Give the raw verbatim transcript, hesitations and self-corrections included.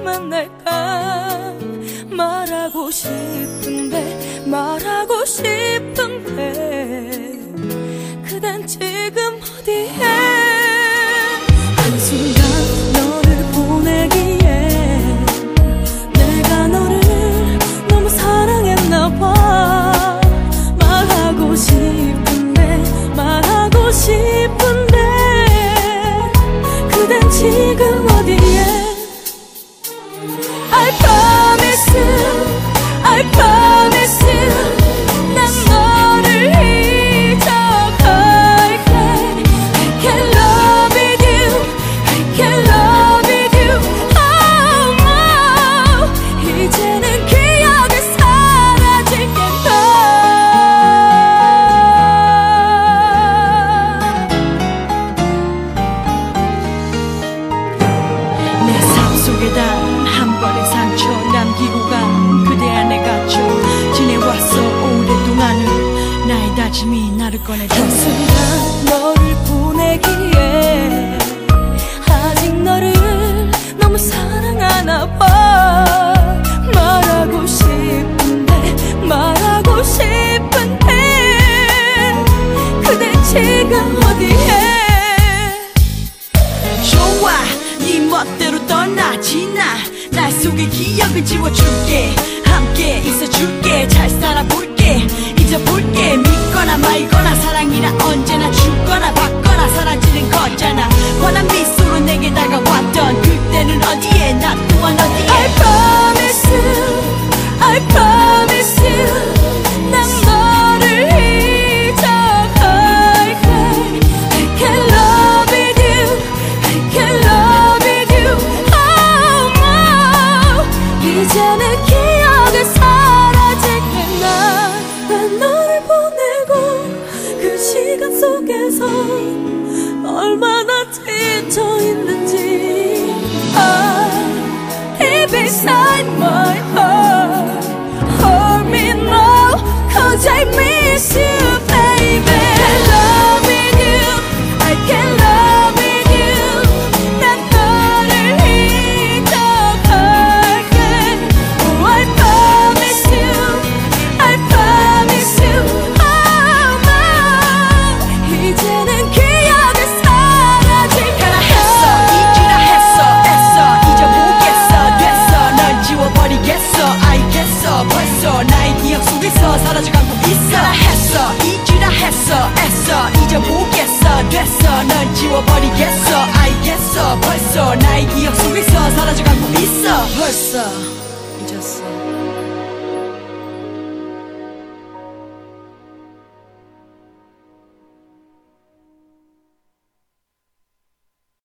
하지만 내가 말하고 싶은데 말하고 싶은데 그댄 지금 어디에 한순간 너를 보내기에 내가 너를 너무 사랑했나봐. 말하고 싶은데 말하고 싶은데 그댄 지금 어디에. I promise you, I promise you 난 너를 잊어갈게. I can love with you, I can love with you. Oh no, 이제는 기억이 사라질겠다. 내 삶 속에 단 한 번의 상처 남기고 간 그대 안에 갇혀 지내왔어. 오랫동안은 나의 다짐이 나를 꺼내줘. 한순간 너를 보내기에 아직 너를 너무 사랑하나 봐. 말하고 싶은데 말하고 싶은데 그대 지금 어디에. 좋아 네 멋대로 떠나 지나 날 속의 기억을 지워줄게. 함께 있어줄게. 잘 살아볼게. 잊어볼게. 믿거나 말거나 사랑이란 언제나 주거나 받거나 사라지는 거잖아. 환한 미소로 내게 다가왔던 그때는 어디에 나 또한 어디에. I promise you, I promise you 난 너를 잊어갈게. I can love with you, I can love with you. Oh no, 이제는 기억이 사라질겠나. 난 너를 보내고 그 시간 속에서 얼마나 지쳐있는지. Deep inside my heart, hold me now, cause I miss you, baby. I can love with you, I can love with you. 난 너를 잊어갈게. Oh, I promise you, I promise you. Oh no, 이제는 기억이 사라질까. 했어 잊으라 했어 애써 잊어보겠어 됐어 널 지워버리겠어 알겠어 벌써 나의 기억 속에서 사라져가고 있어. 했어 잊으라 했어 애써 잊어보겠어 됐어 널 지워버리겠어 알겠어 벌써 나의 기억 속에서 사라져가고 있어. 벌써 잊었어.